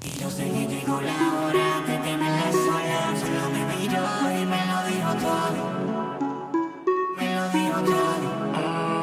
Y yo sé que llegó la hora de tenerla sola. Solo me miró y me lo dijo todo. Me lo dijo todo.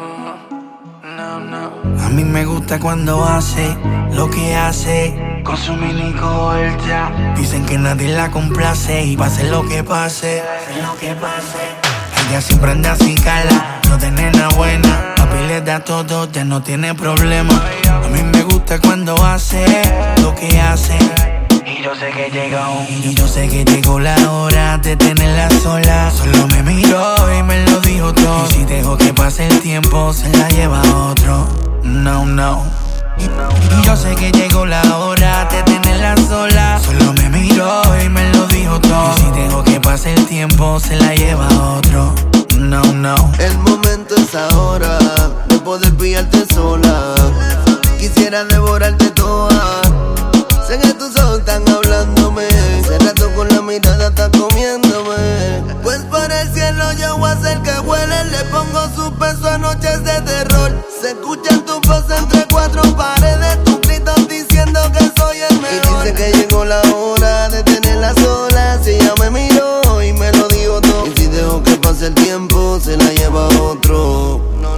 No, no. A mí me gusta cuando hace lo que hace con su mini corta. Dicen que nadie la complace y pase lo que pase. Pase lo que pase. Ella siempre anda así cala, no de nena buena. Papi le da todo, ya no tiene problema. A mí me gusta cuando hace lo que hace. Y yo sé que llegó la hora de tenerla sola. Solo me miró y me lo dijo todo. Y si dejo que pase el tiempo, se la lleva otro. No, no. Y yo sé que llegó la hora de tenerla sola. Solo me miró y me lo dijo todo. Y si dejo que pase el tiempo, se la lleva otro. No, no. El momento es ahora de poder pillarte sola. Quisiera devorarte toda. Sé que tus ojos están hablándome. Hace rato con la mirada estás comiéndome. Pues para el cielo yo voy a hacer que huele. Le pongo su peso a noches de terror. Se escucha tu voz entre cuatro paredes. Tus gritos diciendo que soy el mejor. Y dice que llegó la hora de tenerla sola. Si ella me miró y me lo dijo todo. Y si dejo que pase el tiempo, se la lleva otro. No,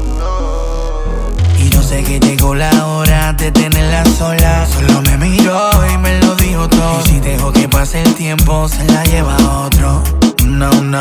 no. Y yo sé que llegó la hora de tenerla sola. Solo me miró y me lo dijo todo. Y si dejo que pase el tiempo, se la lleva otro. No, no.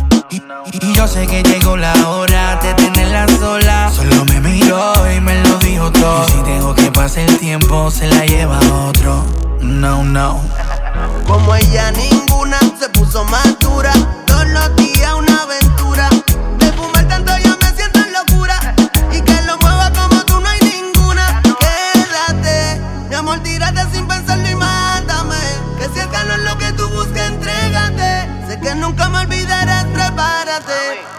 Y yo sé que llegó la hora de tenerla sola. Solo me miró y me lo dijo todo. Y si dejo que pase el tiempo, se la lleva otro. No, no. Como ella ninguna se puso más dura. Todos los días una aventura. De fumar tanto yo me siento en locura. Y que lo mueva como tú no hay ninguna. Quédate, mi amor, tírate sin pensarlo y mátame. Que si el calor es lo que tú buscas, entrégate. Sé que nunca me olvidarás, prepárate.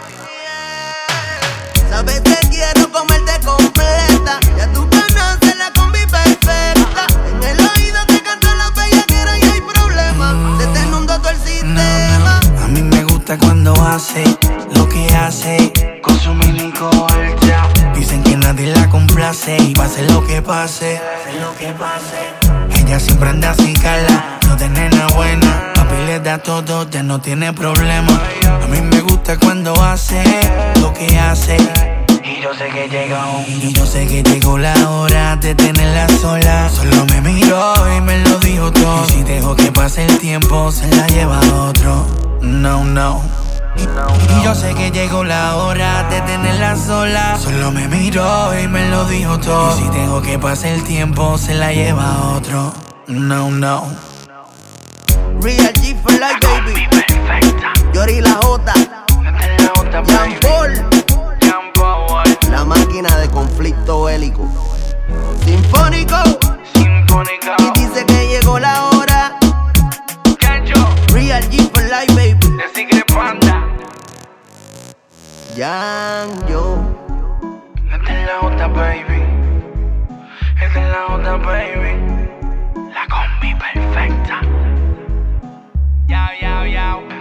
Sabes que quiero comerte completa. Ya tú conoces la combi perfecta. En el oído te canto la bellaquera y hay problemas. Se te inundó todo el sistema. A mí me gusta cuando hace lo que hace con su mini corta. Dicen que nadie la complace y pase lo que pase. Pase lo que pase. Ella siempre anda así cala, no de nena buena. Papi le da todo, ya no tiene problema. A mí me gusta cuando hace lo que hace. Y yo sé que llegó la hora de tenerla sola. Solo me miró y me lo dijo todo. Y si dejo que pase el tiempo, se la lleva otro. No, no. Y yo sé que llegó la hora de tenerla sola. Solo me miró y me lo dijo todo. Y si dejo que pase el tiempo, se la lleva otro. No, no. Real G for life, baby. Yori la J. Jean Paul. La máquina de conflicto bélico. Sinfónico. Y dice que llegó la hora. Real G for life, baby. Yang Yo. Esta es la otra, baby. Esta es la otra, baby. La combi perfecta. Yao, yao, yao.